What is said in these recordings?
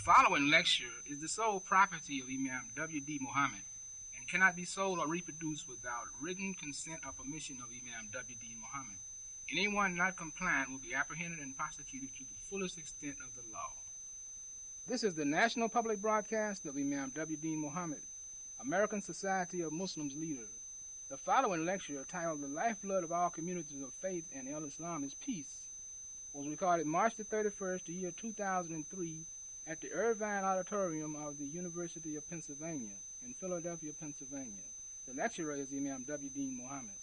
following lecture is the sole property of Imam W.D. Muhammad and cannot be sold or reproduced without written consent or permission of Imam W.D. Muhammad. Anyone not compliant will be apprehended and prosecuted to the fullest extent of the law. This is the National Public Broadcast of Imam W.D. Muhammad, American Society of Muslims leader. The following lecture, titled The Lifeblood of All Communities of Faith and Islam is Peace, was recorded March the 31st, the year 2003, at the Irvine Auditorium of the University of Pennsylvania in Philadelphia, Pennsylvania. The lecturer is Imam W.D. Muhammad.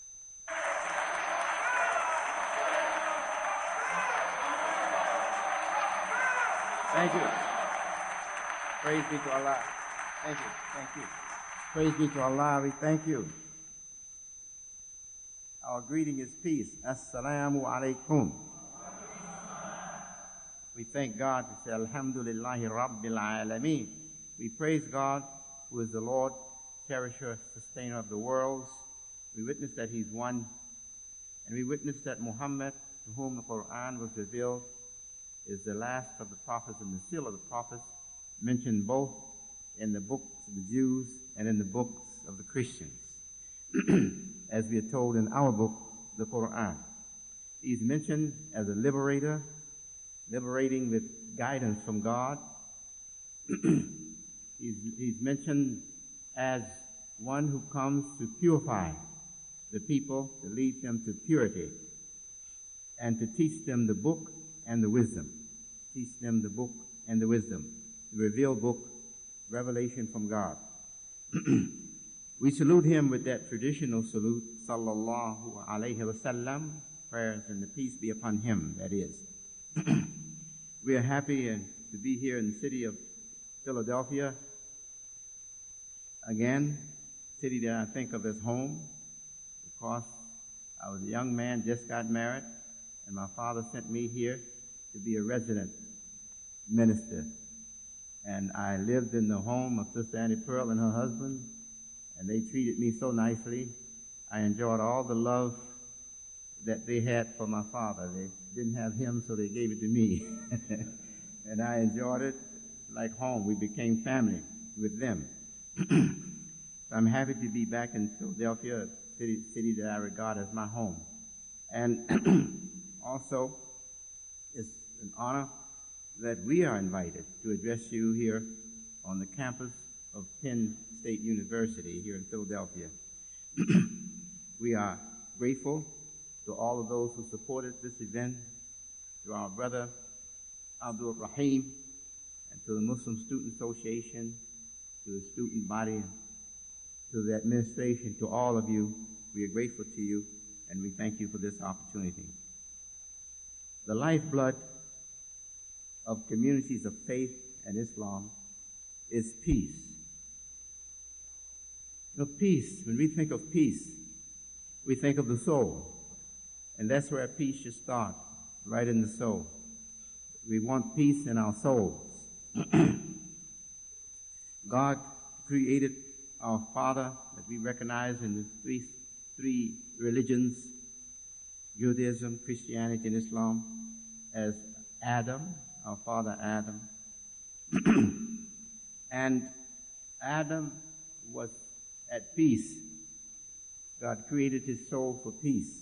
Thank you. Praise be to Allah. Thank you. Thank you. Praise be to Allah. We thank you. Our greeting is peace. Assalamu alaikum. We thank God. We say Alhamdulillahi Rabbil Alameen. We praise God, who is the Lord, cherisher, sustainer of the worlds. We witness that He's one. And we witness that Muhammad, to whom the Quran was revealed, is the last of the prophets and the seal of the prophets, mentioned both in the books of the Jews and in the books of the Christians, as we are told in our book, the Quran. He's mentioned as a liberator, liberating with guidance from God. He's mentioned as one who comes to purify the people, to lead them to purity, and to teach them the book and the wisdom. Teach them the book and the wisdom, the revealed book, revelation from God. We salute him with that traditional salute, sallallahu alayhi wasallam, prayers and the peace be upon him, that is. We are happy to be here in the city of Philadelphia. Again, city that I think of as home, because I was a young man, just got married, and my father sent me here to be a resident minister. And I lived in the home of Sister Annie Pearl and her husband, and they treated me so nicely. I enjoyed all the love that they had for my father. They didn't have him, so they gave it to me. And I enjoyed it like home. We became family with them. So I'm happy to be back in Philadelphia, a city that I regard as my home. And also, it's an honor that we are invited to address you here on the campus of Penn State University here in Philadelphia. We are grateful to all of those who supported this event, to our brother Abdul Rahim, and to the Muslim Student Association, to the student body, to the administration, to all of you. We are grateful to you, and we thank you for this opportunity. The lifeblood of communities of faith and Islam is peace. You know, peace, when we think of peace, we think of the soul. And that's where peace should start, right in the soul. We want peace in our souls. God created our Father that we recognize in the three religions, Judaism, Christianity, and Islam, as Adam, our father Adam. And Adam was at peace. God created his soul for peace.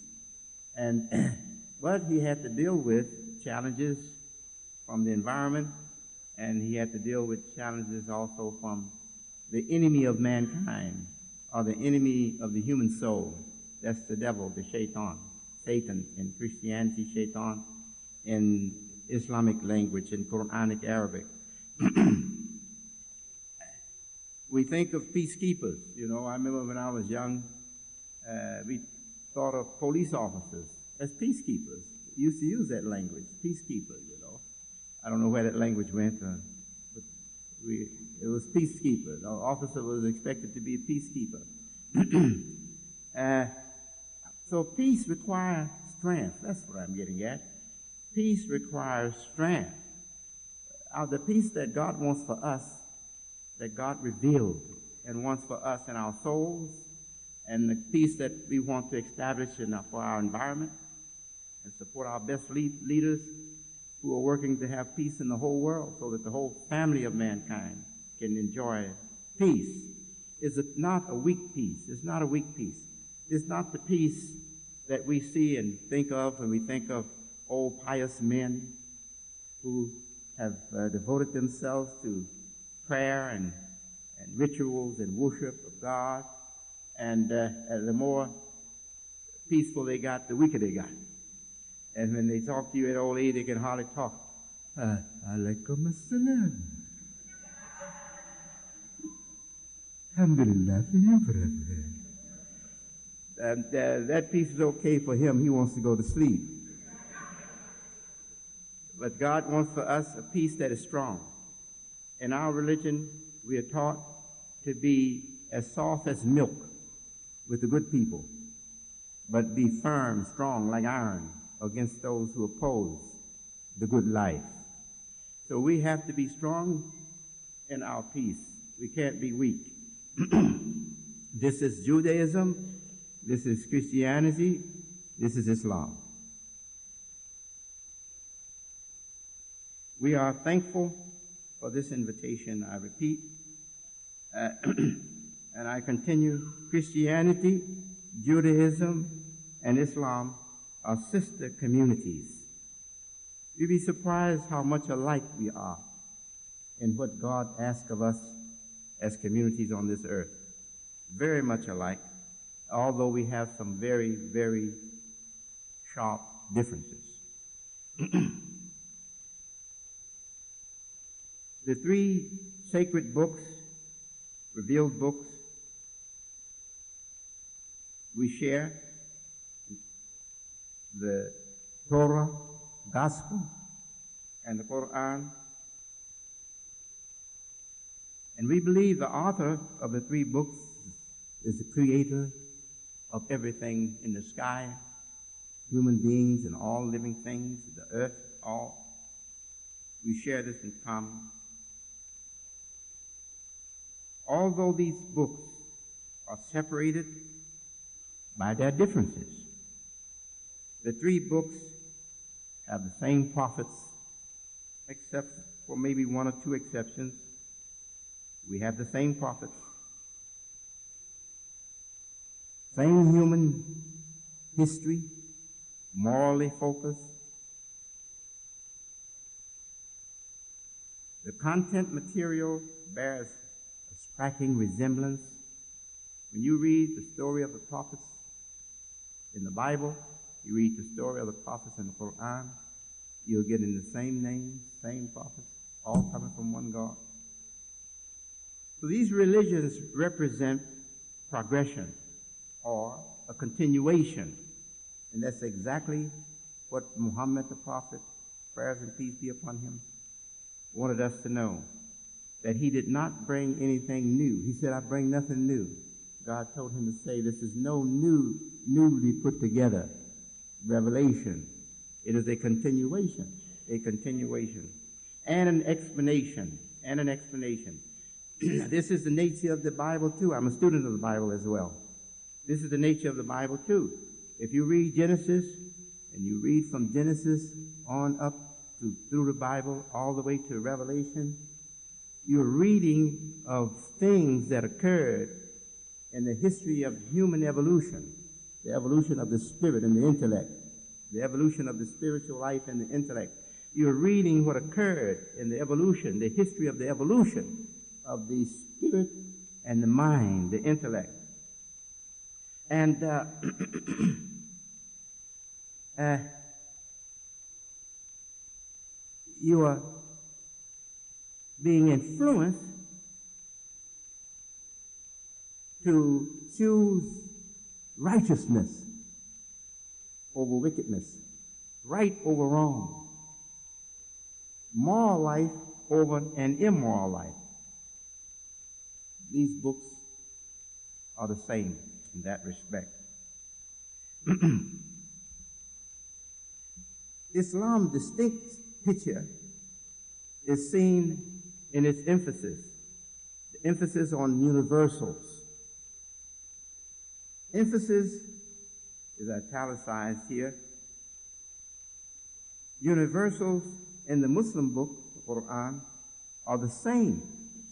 But he had to deal with challenges from the environment, and he had to deal with challenges also from the enemy of mankind, or the enemy of the human soul. That's the devil, the shaitan. Satan in Christianity, shaitan in Islamic language, in Quranic Arabic. We think of peacekeepers. You know, I remember when I was young, we thought of police officers as peacekeepers. We used to use that language, peacekeepers, you know. I don't know where that language went, but it was peacekeeper. Our officer was expected to be a peacekeeper. So peace requires strength. That's what I'm getting at. Peace requires strength. The peace that God wants for us, that God revealed and wants for us in our souls, and the peace that we want to establish for our environment and support our best leaders, who are working to have peace in the whole world so that the whole family of mankind can enjoy peace. It's not a weak peace. It's not a weak peace. It's not the peace that we see and think of when we think of old pious men who have devoted themselves to prayer and rituals and worship of God. And the more peaceful they got, the weaker they got. And when they talk to you at old age, they can hardly talk. Alaikum assalam. Alhamdulillah for you, brother. And that peace is okay for him. He wants to go to sleep. But God wants for us a peace that is strong. In our religion, we are taught to be as soft as milk with the good people, but be firm, strong like iron against those who oppose the good life. So we have to be strong in our peace. We can't be weak. This is Judaism. This is Christianity. This is Islam. We are thankful for this invitation, I repeat. And I continue, Christianity, Judaism, and Islam are sister communities. You'd be surprised how much alike we are in what God asks of us as communities on this earth. Very much alike, although we have some very, very sharp differences. The three sacred books, revealed books, we share the Torah, Gospel, and the Quran. And we believe the author of the three books is the creator of everything in the sky, human beings and all living things, the earth, all. We share this in common. Although these books are separated by their differences, the three books have the same prophets, except for maybe one or two exceptions. We have the same prophets, same human history, morally focused. The content material bears a striking resemblance. When you read the story of the prophets in the Bible, you read the story of the prophets in the Quran, you'll get in the same names, same prophets, all coming from one God. So these religions represent progression or a continuation. And that's exactly what Muhammad the prophet, prayers and peace be upon him, wanted us to know. That he did not bring anything new. He said, I bring nothing new. God told him to say, this is no newly put together revelation. It is a continuation, and an explanation, This is the nature of the Bible, too. I'm a student of the Bible as well. This is the nature of the Bible, too. If you read Genesis, and you read from Genesis on up through the Bible, all the way to Revelation, you're reading of things that occurred in the history of human evolution, the evolution of the spirit and the intellect, the evolution of the spiritual life and the intellect. You're reading what occurred in the evolution, the history of the evolution of the spirit and the mind, the intellect. And you are being influenced to choose righteousness over wickedness, right over wrong, moral life over an immoral life. These books are the same in that respect. Islam's distinct picture is seen in its emphasis, the emphasis on universals. Emphasis is italicized here. Universals in the Muslim book, the Quran, are the same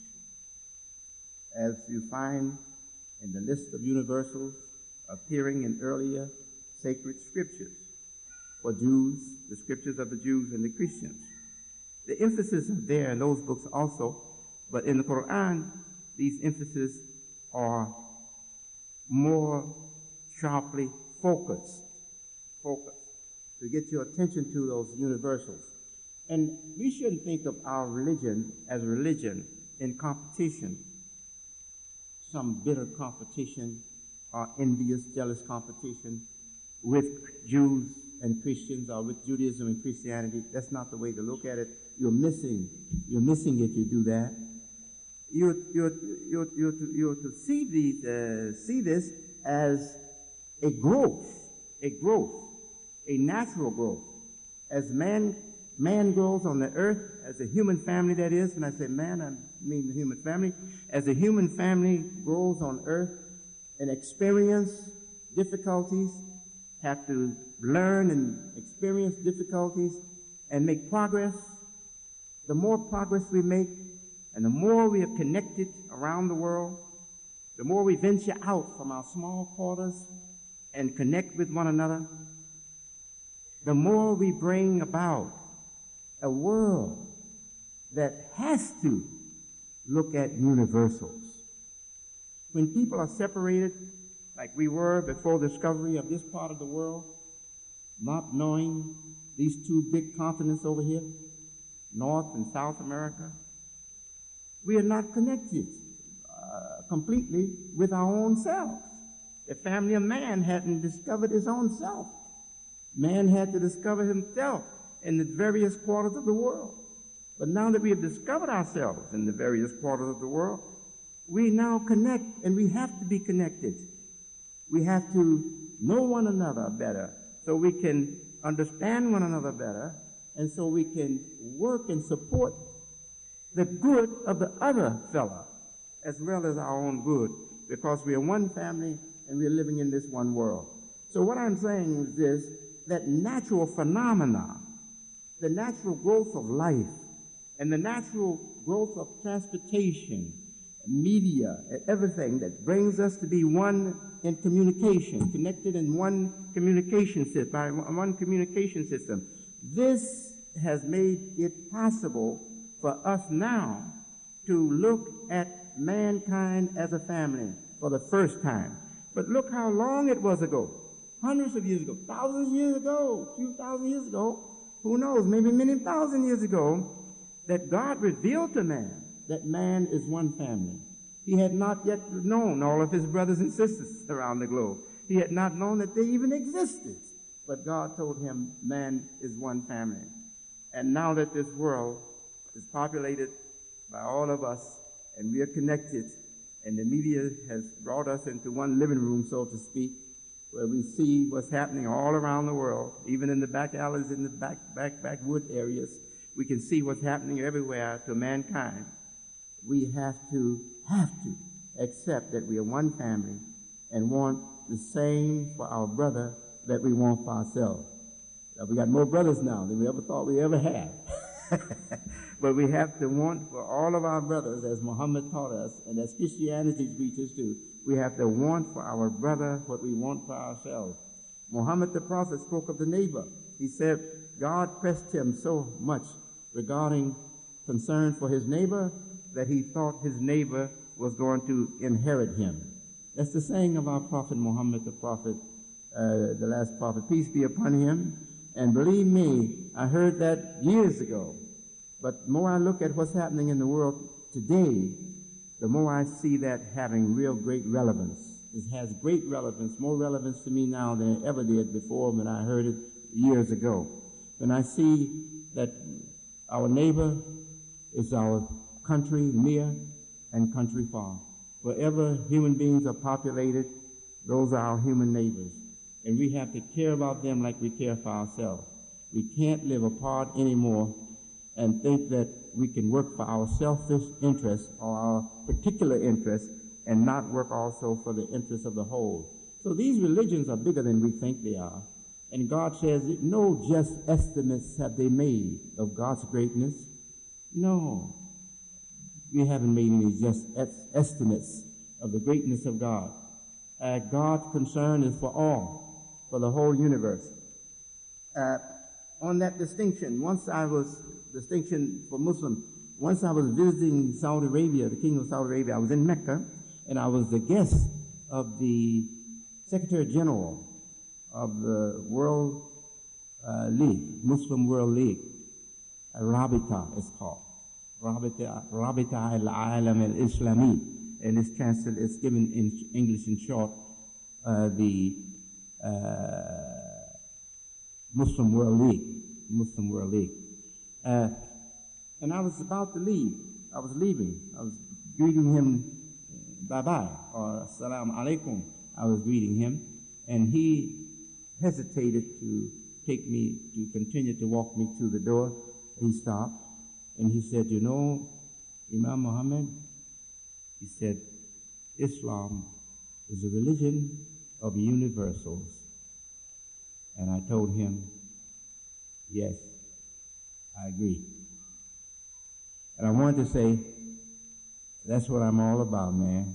as you find in the list of universals appearing in earlier sacred scriptures for Jews, the scriptures of the Jews and the Christians. The emphasis is there in those books also, but in the Quran, these emphases are more sharply focused to get your attention to those universals. And we shouldn't think of our religion as religion in competition, some bitter competition or envious, jealous competition with Jews and Christians or with Judaism and Christianity. That's not the way to look at it. You're missing if you do that. You're to see this as a growth, a natural growth. As man grows on the earth, as a human family, that is, when I say man, I mean the human family. As a human family grows on earth and experience difficulties, have to learn and experience difficulties and make progress, the more progress we make and the more we are connected around the world, the more we venture out from our small quarters and connect with one another, the more we bring about a world that has to look at universals. When people are separated, like we were before the discovery of this part of the world, not knowing these two big continents over here, North and South America, we are not connected completely with our own selves. The family of man hadn't discovered his own self. Man had to discover himself in the various quarters of the world. But now that we have discovered ourselves in the various quarters of the world, we now connect, and we have to be connected. We have to know one another better so we can understand one another better, and so we can work and support the good of the other fella as well as our own good, because we are one family and we are living in this one world. So what I'm saying is this, that natural phenomena, the natural growth of life and the natural growth of transportation, media, everything that brings us to be one in communication, connected in one communication system, by one communication system. This has made it possible for us now to look at mankind as a family for the first time. But look how long it was ago. Hundreds of years ago, thousands of years ago, a few thousand years ago, who knows, maybe many thousand years ago, that God revealed to man that man is one family. He had not yet known all of his brothers and sisters around the globe. He had not known that they even existed. But God told him man is one family. And now that this world is populated by all of us, and we are connected, and the media has brought us into one living room, so to speak, where we see what's happening all around the world, even in the back alleys, in the backwood areas. We can see what's happening everywhere to mankind. We have to accept that we are one family and want the same for our brother that we want for ourselves. We got more brothers now than we ever thought we ever had. But we have to want for all of our brothers, as Muhammad taught us, and as Christianity teaches too, we have to want for our brother what we want for ourselves. Muhammad the Prophet spoke of the neighbor. He said God pressed him so much regarding concern for his neighbor that he thought his neighbor was going to inherit him. That's the saying of our Prophet Muhammad the Prophet, the last prophet, peace be upon him. And believe me, I heard that years ago. But the more I look at what's happening in the world today, the more I see that having real great relevance. It has great relevance, more relevance to me now than it ever did before when I heard it years ago. When I see that our neighbor is our country near and country far. Wherever human beings are populated, those are our human neighbors. And we have to care about them like we care for ourselves. We can't live apart anymore and think that we can work for our selfish interests or our particular interests and not work also for the interests of the whole. So these religions are bigger than we think they are. And God says, no just estimates have they made of God's greatness. No, we haven't made any just estimates of the greatness of God. God's concern is for all, for the whole universe. On that distinction, distinction for Muslim, once I was visiting Saudi Arabia, the Kingdom of Saudi Arabia. I was in Mecca, and I was the guest of the Secretary General of the World League, Muslim World League. Rabita is called. Rabita al-Alam al-Islami. And it's given in English in short, the Muslim World League. Muslim World League. And I was about to leave. I was leaving. I was greeting him bye-bye, or assalamu alaikum. I was greeting him, and he hesitated to continue to walk me to the door. He stopped, and he said, you know, Imam Muhammad, he said, Islam is a religion of universals. And I told him, yes, I agree. And I wanted to say, that's what I'm all about, man.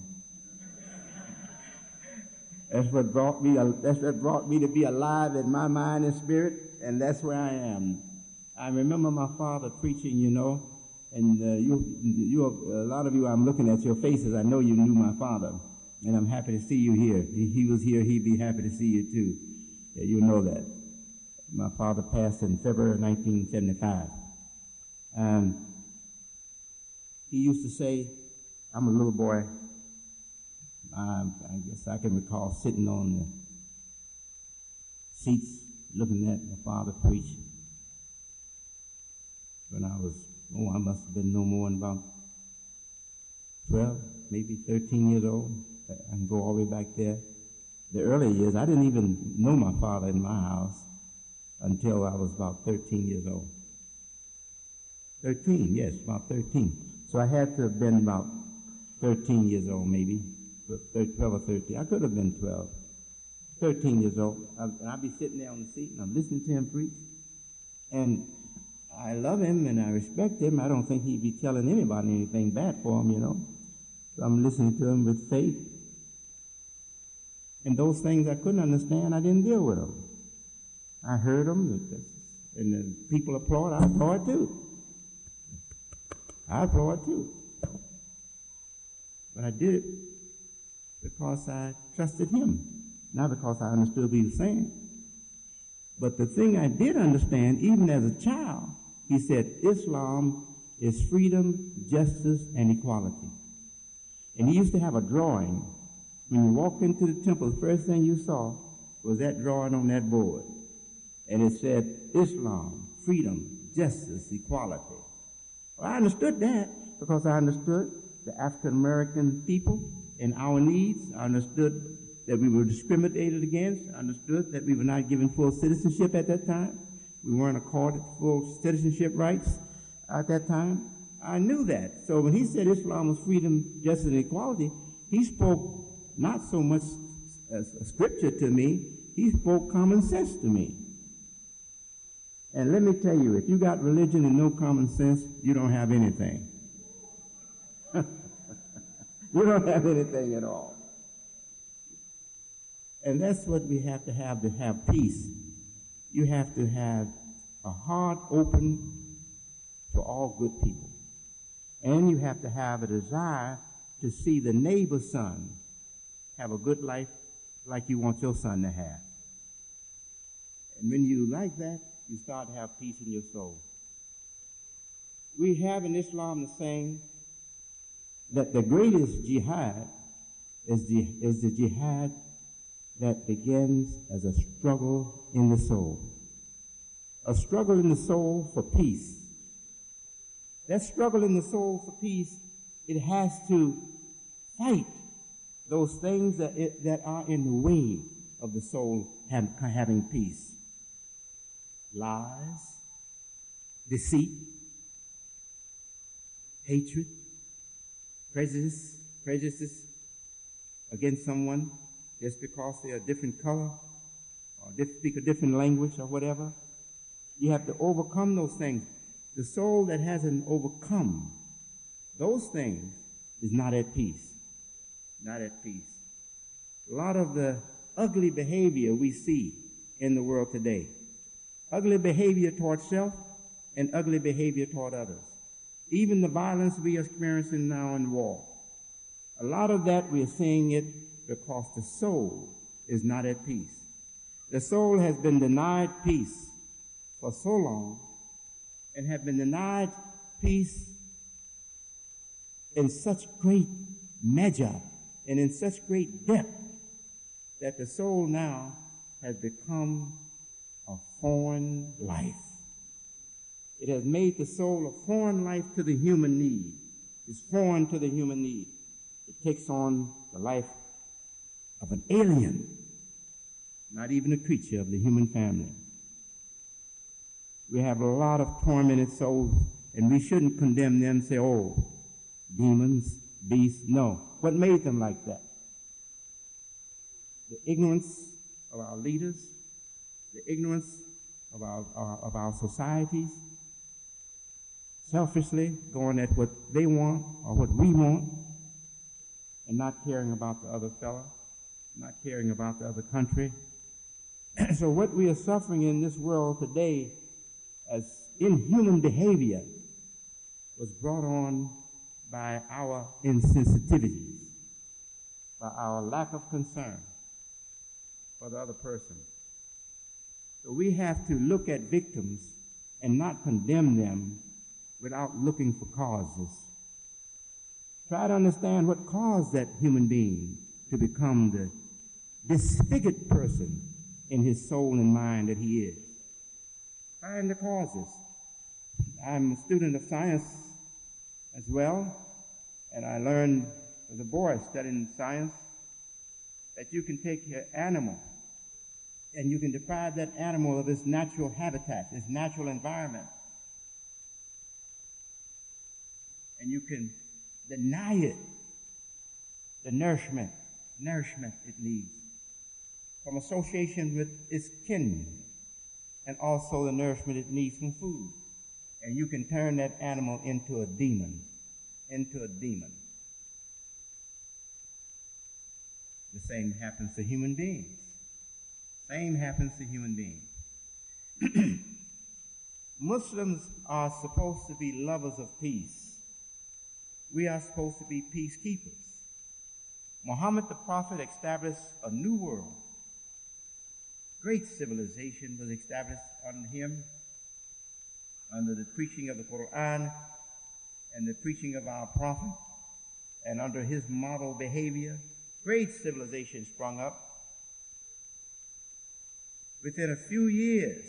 That's what brought me to be alive in my mind and spirit, and that's where I am. I remember my father preaching, you know, and a lot of you, I'm looking at your faces. I know you knew my father, and I'm happy to see you here. He was here. He'd be happy to see you too. Yeah, you know that. My father passed in February 1975. He used to say, I'm a little boy. I guess I can recall sitting on the seats looking at my father preach when I must have been no more than about 12, maybe 13 years old. I can go all the way back there. The early years, I didn't even know my father in my house until I was about 13 years old. 13, yes, about 13. So I had to have been about 13 years old, maybe, 12 or 13. I could have been 12, 13 years old. And I'd be sitting there on the seat, and I'm listening to him preach. And I love him, and I respect him. I don't think he'd be telling anybody anything bad for him, you know. So I'm listening to him with faith. And those things I couldn't understand, I didn't deal with them. I heard them, and the people applaud. I applaud too. I applaud too. But I did it because I trusted him, not because I understood what he was saying. But the thing I did understand, even as a child, he said, Islam is freedom, justice, and equality. And he used to have a drawing. When you walked into the temple, the first thing you saw was that drawing on that board. And it said, Islam, freedom, justice, equality. Well, I understood that because I understood the African-American people and our needs. I understood that we were discriminated against. I understood that we were not given full citizenship at that time. We weren't accorded full citizenship rights at that time. I knew that. So when he said Islam was freedom, justice, and equality, he spoke not so much as a scripture to me, he spoke common sense to me. And let me tell you, if you got religion and no common sense, you don't have anything. You don't have anything at all. And that's what we have to have peace. You have to have a heart open to all good people. And you have to have a desire to see the neighbor's son have a good life like you want your son to have. And when you like that, you start to have peace in your soul. We have in Islam the saying that the greatest jihad is the jihad that begins as a struggle in the soul. A struggle in the soul for peace. That struggle in the soul for peace, it has to fight those things that are in the way of the soul having peace. Lies, deceit, hatred, prejudices against someone just because they're a different color or speak a different language or whatever. You have to overcome those things. The soul that hasn't overcome those things is not at peace. Not at peace. A lot of the ugly behavior we see in the world today, ugly behavior toward self and ugly behavior toward others. Even the violence we are experiencing now in war. A lot of that we are seeing it because the soul is not at peace. The soul has been denied peace for so long and have been denied peace in such great measure and in such great depth that the soul now has become a foreign life. It has made the soul a foreign life to the human need. It's foreign to the human need. It takes on the life of an alien, not even a creature of the human family. We have a lot of tormented souls, and we shouldn't condemn them and say, oh, demons, beasts. No. What made them like that? The ignorance of our leaders, the ignorance of our societies, selfishly going at what they want or what we want, and not caring about the other fellow, not caring about the other country. So what we are suffering in this world today as inhuman behavior was brought on by our insensitivities, by our lack of concern for the other person. So we have to look at victims and not condemn them without looking for causes. Try to understand what caused that human being to become the disfigured person in his soul and mind that he is. Find the causes. I'm a student of science as well, and I learned as a boy studying science that you can take your animal and you can deprive that animal of its natural habitat, its natural environment. And you can deny it the nourishment it needs from association with its kin, and also the nourishment it needs from food. And you can turn that animal into a demon. The same happens to human beings. Muslims are supposed to be lovers of peace. We are supposed to be peacekeepers. Muhammad the Prophet established a new world. Great civilization was established under him, under the preaching of the Quran and the preaching of our Prophet, and under his model behavior. Great civilization sprung up. Within a few years,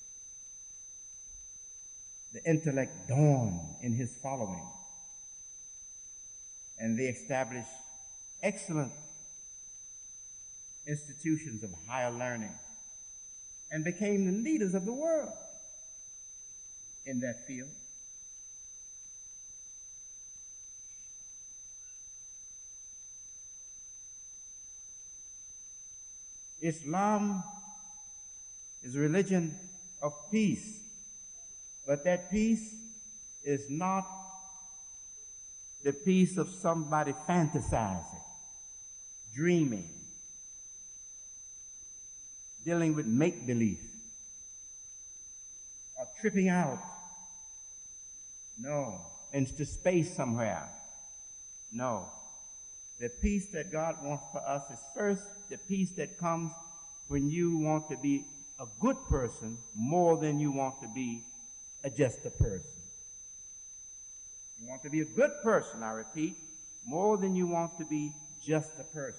the intellect dawned in his following, and they established excellent institutions of higher learning and became the leaders of the world in that field. Islam is a religion of peace, but that peace is not the peace of somebody fantasizing, dreaming, dealing with make-believe, or tripping out. No. Into space somewhere. No. The peace that God wants for us is first the peace that comes when you want to be a good person more than you want to be just a person. You want to be a good person, I repeat, more than you want to be just a person.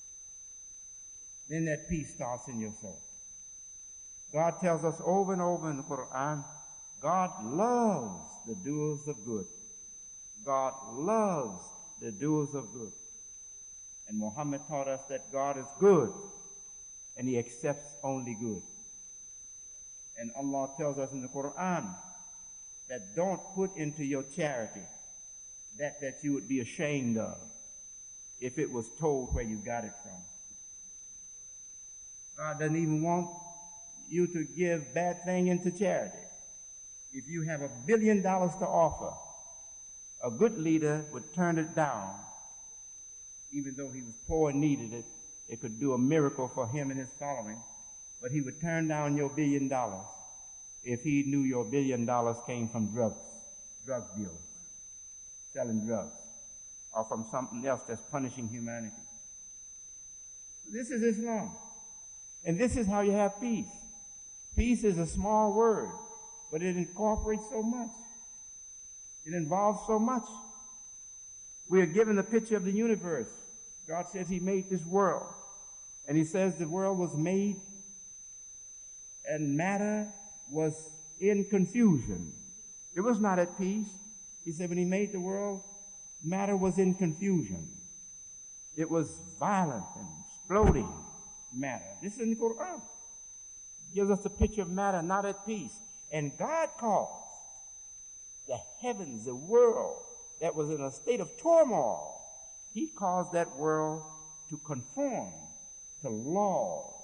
Then that peace starts in your soul. God tells us over and over in the Quran, God loves the doers of good. God loves the doers of good. And Muhammad taught us that God is good, and he accepts only good. And Allah tells us in the Quran that don't put into your charity that you would be ashamed of if it was told where you got it from. God doesn't even want you to give bad thing into charity. If you have $1 billion to offer, a good leader would turn it down, even though he was poor and needed it. It could do a miracle for him and his following, but he would turn down your $1 billion if he knew your $1 billion came from drug dealers, selling drugs, or from something else that's punishing humanity. This is Islam. And this is how you have peace. Peace is a small word, but it incorporates so much. It involves so much. We are given a picture of the universe. God says he made this world. And he says the world was made and matter was in confusion. It was not at peace. He said when he made the world, matter was in confusion. It was violent and exploding matter. This is in the Quran. It gives us a picture of matter not at peace. And God calls the heavens, the world that was in a state of turmoil, he caused that world to conform to laws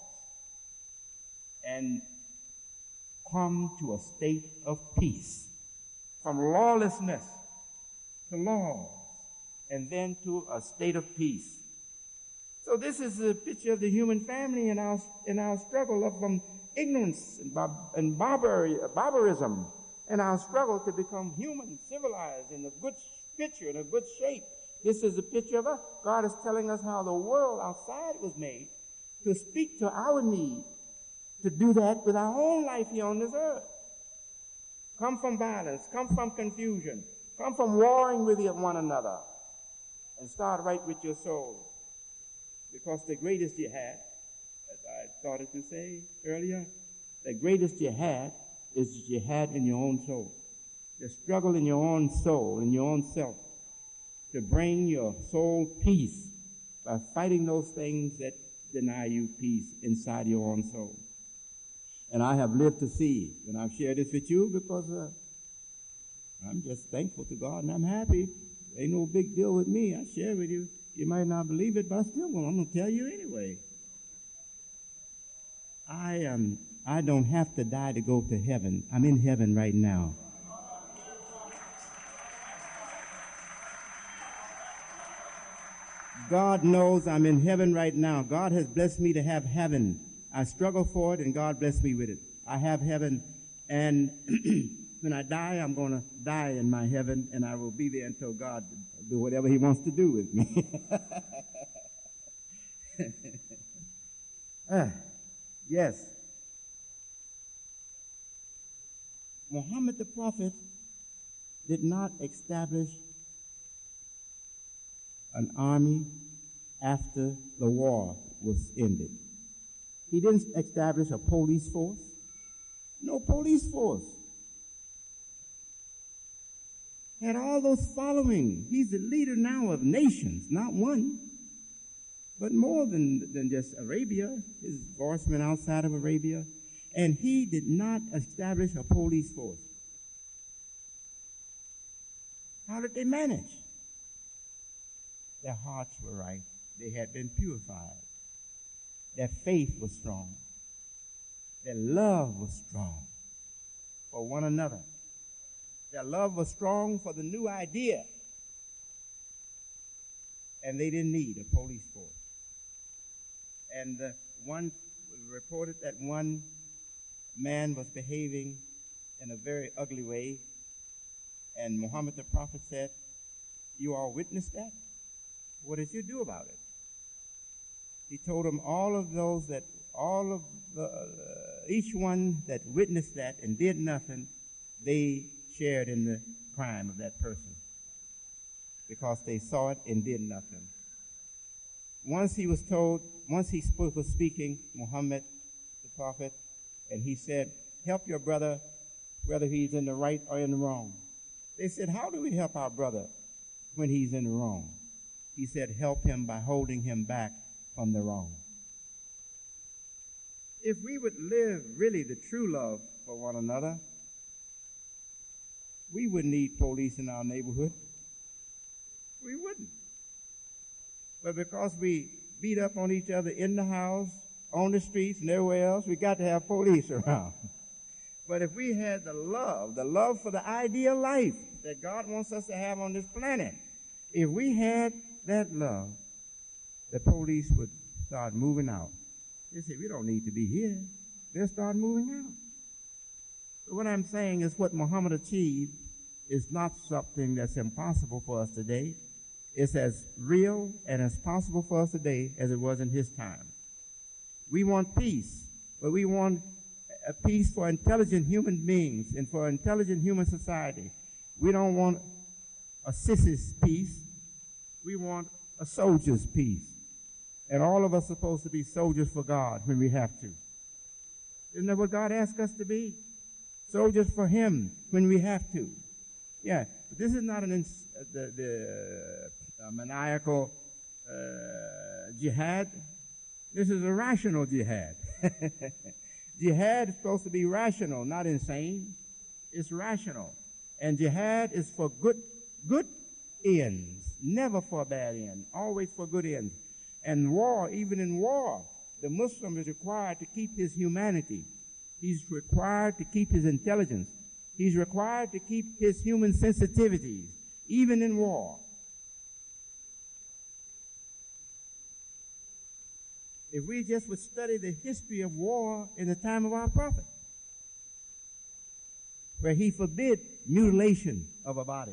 and come to a state of peace. From lawlessness to laws, and then to a state of peace. So this is a picture of the human family in our struggle from ignorance and barbarism, and our struggle to become human, civilized, in a good picture, in a good shape. This is a picture of us. God is telling us how the world outside was made to speak to our need to do that with our own life here on this earth. Come from violence, come from confusion, come from warring with one another, and start right with your soul. Because the greatest jihad, as I started to say earlier, the greatest jihad is jihad in your own soul. The struggle in your own soul, in your own self, to bring your soul peace by fighting those things that deny you peace inside your own soul. And I have lived to see, and I've shared this with you because I'm just thankful to God and I'm happy. Ain't no big deal with me. I share with you. You might not believe it, but I'm going to tell you anyway. I don't have to die to go to heaven. I'm in heaven right now. God knows I'm in heaven right now. God has blessed me to have heaven. I struggle for it, and God blessed me with it. I have heaven, and when I die, I'm going to die in my heaven, and I will be there until God do whatever he wants to do with me. Yes. Muhammad the Prophet did not establish an army after the war was ended. He didn't establish a police force. No police force. Had all those following. He's the leader now of nations, not one, but more than just Arabia, his horsemen outside of Arabia. And he did not establish a police force. How did they manage? Their hearts were right. They had been purified. Their faith was strong. Their love was strong for one another. Their love was strong for the new idea. And they didn't need a police force. And one reported that one man was behaving in a very ugly way. And Muhammad the Prophet said, "You all witnessed that? What did you do about it?" He told them each one that witnessed that and did nothing, they shared in the crime of that person because they saw it and did nothing. Once he was speaking, Muhammad the Prophet, and he said, "Help your brother, whether he's in the right or in the wrong." They said, "How do we help our brother when he's in the wrong?" He said, "Help him by holding him back from the wrong." If we would live really the true love for one another, we wouldn't need police in our neighborhood. We wouldn't. But because we beat up on each other in the house on the streets and everywhere else. We got to have police around. But if we had the love for the ideal life that God wants us to have on this planet, if we had that love, the police would start moving out. They say, we don't need to be here. They'll start moving out. So what I'm saying is what Muhammad achieved is not something that's impossible for us today. It's as real and as possible for us today as it was in his time. We want peace, but we want a peace for intelligent human beings and for intelligent human society. We don't want a sissy's peace. We want a soldier's peace. And all of us are supposed to be soldiers for God when we have to. Isn't that what God asked us to be? Soldiers for him when we have to. Yeah, but this is not the maniacal jihad. This is a rational jihad. Jihad is supposed to be rational, not insane. It's rational. And jihad is for good ends, never for a bad end, always for good ends. And war, even in war, the Muslim is required to keep his humanity. He's required to keep his intelligence. He's required to keep his human sensitivities, even in war. If we just would study the history of war in the time of our prophet, where he forbid mutilation of a body.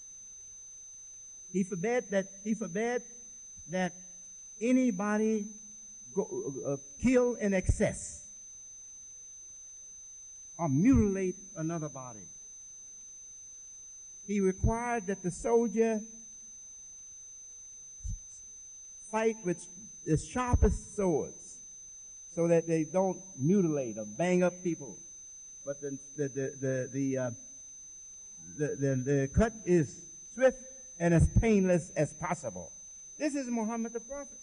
He forbade that anybody kill in excess or mutilate another body. He required that the soldier fight with the sharpest swords so that they don't mutilate or bang up people. But the cut is swift and as painless as possible. This is Muhammad the Prophet.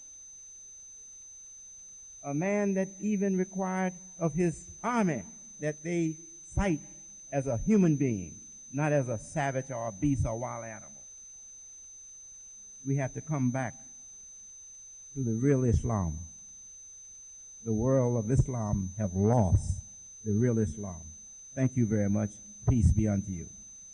A man that even required of his army that they fight as a human being, not as a savage or a beast or wild animal. We have to come back to the real Islam. The world of Islam have lost the real Islam. Thank you very much. Peace be unto you.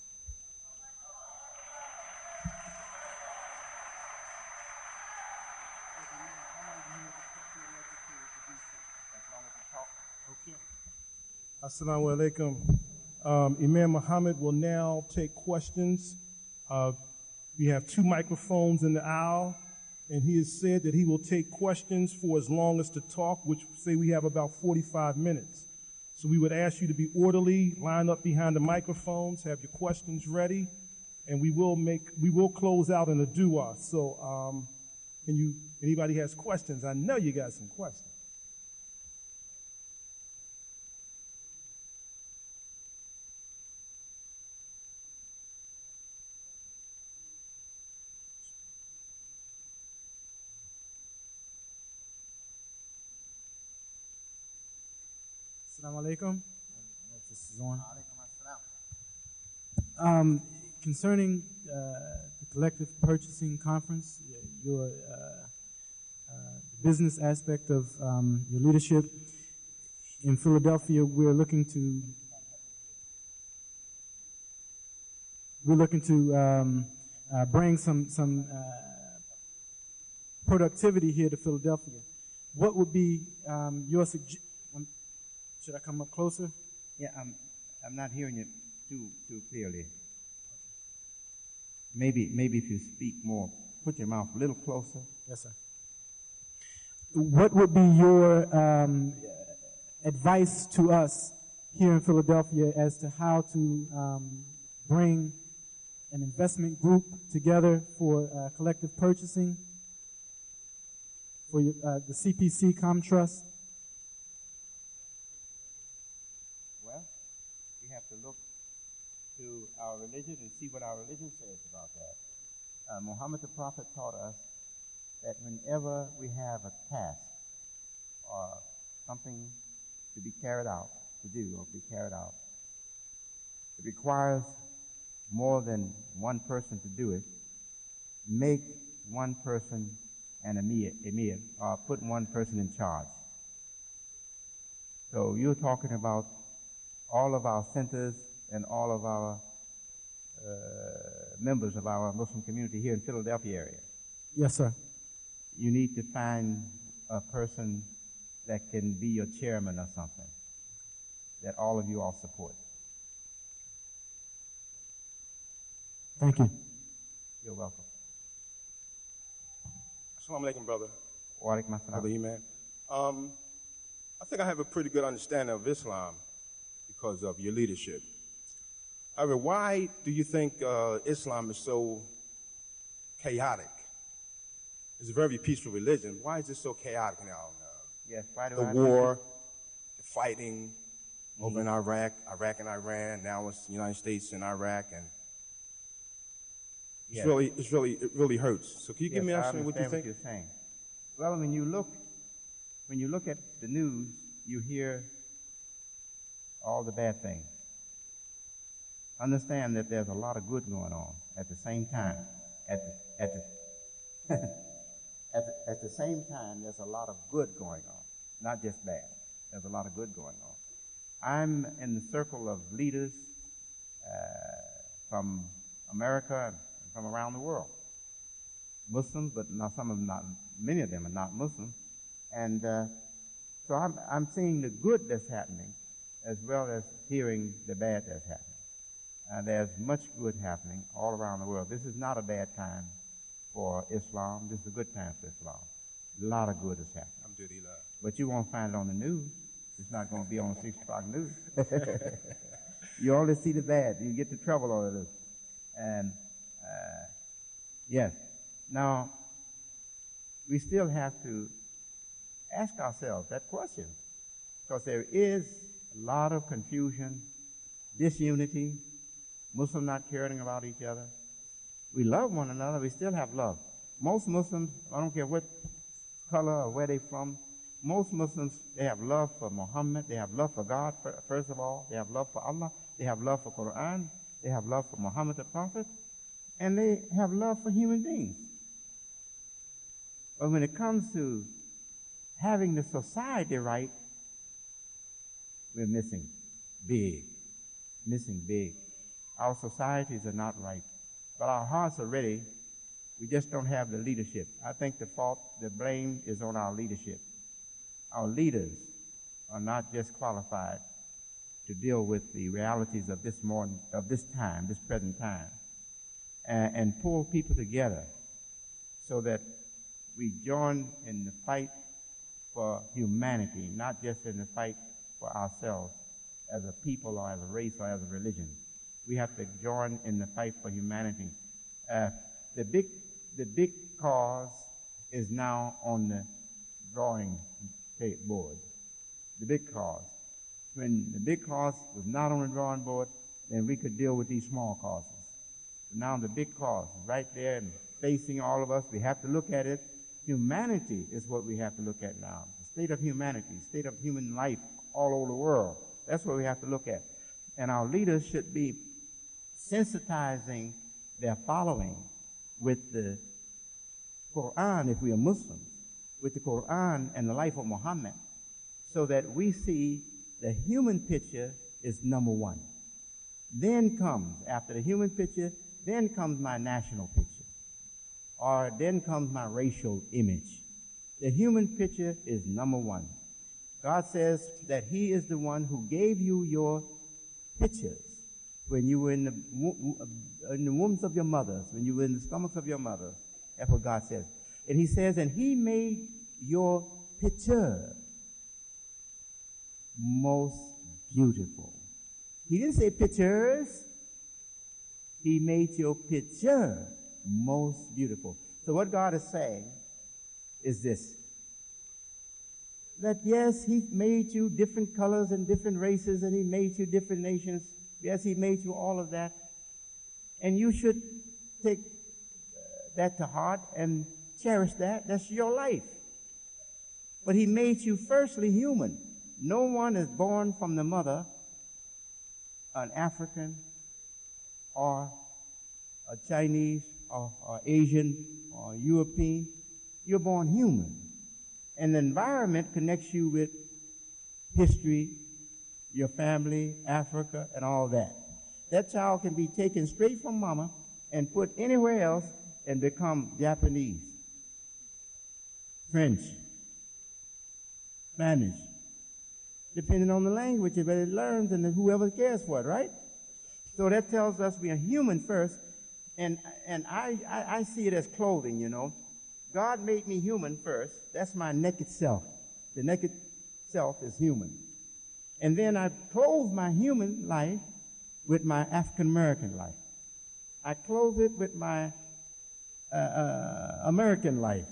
Assalamu alaikum. Imam Muhammad will now take questions. We have 2 microphones in the aisle, and he has said that he will take questions for as long as to talk, which say we have about 45 minutes. So we would ask you to be orderly, line up behind the microphones, have your questions ready, and we will close out in a dua. So, anybody has questions? I know you got some questions. Assalamu alaikum. I don't know if this is on. Concerning the collective purchasing conference, your business aspect of your leadership in Philadelphia, we're looking to bring some productivity here to Philadelphia. What would be your suggestion? Should I come up closer? Yeah, I'm not hearing you too clearly. Maybe if you speak more, put your mouth a little closer. Yes, sir. What would be your advice to us here in Philadelphia as to how to bring an investment group together for collective purchasing for the CPC ComTrust? To look to our religion and see what our religion says about that. Muhammad the Prophet taught us that whenever we have a task or something to be carried out, to do or be carried out, it requires more than one person to do it. Make one person an emir, or put one person in charge. So you're talking about all of our centers and all of our members of our Muslim community here in Philadelphia area. Yes, sir. You need to find a person that can be your chairman or something that all of you all support. Thank you. You're welcome. Assalamu alaikum, brother. Wa alaikum assalam. Brother Iman. I think I have a pretty good understanding of Islam because of your leadership. However, why do you think Islam is so chaotic? It's a very peaceful religion. Why is it so chaotic now? Yes, why do The I war, the fighting over in Iraq and Iran. Now it's the United States and Iraq, and Yes. it really hurts. So can you give me Yes, I answer what you understand think? what you're saying. Well, when you look at the news, you hear all the bad things. Understand that there's a lot of good going on at the same time. At the same time, there's a lot of good going on, not just bad. There's a lot of good going on. I'm in the circle of leaders from America and from around the world. Muslims, but not some of them, not many of them are not Muslim, and so I'm seeing the good that's happening, as well as hearing the bad that's happening. There's much good happening all around the world. This is not a bad time for Islam. This is a good time for Islam. A lot of good is happening. Alhamdulillah. But you won't find it on the news. It's not going to be on 6 o'clock news. You only see the bad. You get the trouble on this. And yes. Now, we still have to ask ourselves that question, because there is a lot of confusion, disunity, Muslims not caring about each other. We love one another. We still have love. Most Muslims, I don't care what color or where they're from, most Muslims, they have love for Muhammad. They have love for God, first of all. They have love for Allah. They have love for Quran. They have love for Muhammad the Prophet. And they have love for human beings. But when it comes to having the society right, we're missing big. Our societies are not right. But our hearts are ready. We just don't have the leadership. I think the blame is on our leadership. Our leaders are not just qualified to deal with the realities of this present time, and pull people together so that we join in the fight for humanity, not just in the fight for ourselves as a people or as a race or as a religion. We have to join in the fight for humanity. The big cause is now on the drawing board. The big cause. When the big cause was not on the drawing board, then we could deal with these small causes. Now the big cause is right there and facing all of us. We have to look at it. Humanity is what we have to look at now. The state of humanity, state of human life all over the world. That's what we have to look at. And our leaders should be sensitizing their following with the Quran, if we are Muslims, with the Quran and the life of Muhammad, so that we see the human picture is number one. Then comes, after the human picture, then comes my national picture, or then comes my racial image. The human picture is number one. God says that He is the one who gave you your pictures when you were in the wombs of your mothers, when you were in the stomachs of your mothers. That's what God says. And He says, and He made your picture most beautiful. He didn't say pictures. He made your picture most beautiful. So what God is saying is this, that yes, He made you different colors and different races, and He made you different nations. Yes, He made you all of that. And you should take that to heart and cherish that. That's your life. But He made you firstly human. No one is born from the mother an African or a Chinese or Asian or European. You're born human. And the environment connects you with history, your family, Africa, and all that. That child can be taken straight from mama and put anywhere else and become Japanese, French, Spanish, depending on the language that it learns and whoever cares for it, right? So that tells us we are human first, and I see it as clothing, you know. God made me human first. That's my naked self. The naked self is human. And then I clothe my human life with my African-American life. I clothe it with my American life.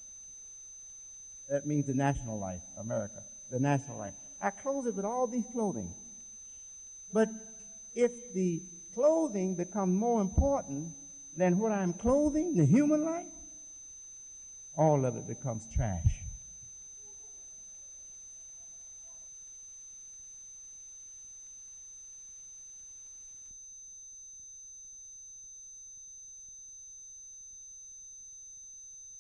That means the national life, America, the national life. I clothe it with all these clothing. But if the clothing becomes more important than what I'm clothing, the human life, all of it becomes trash.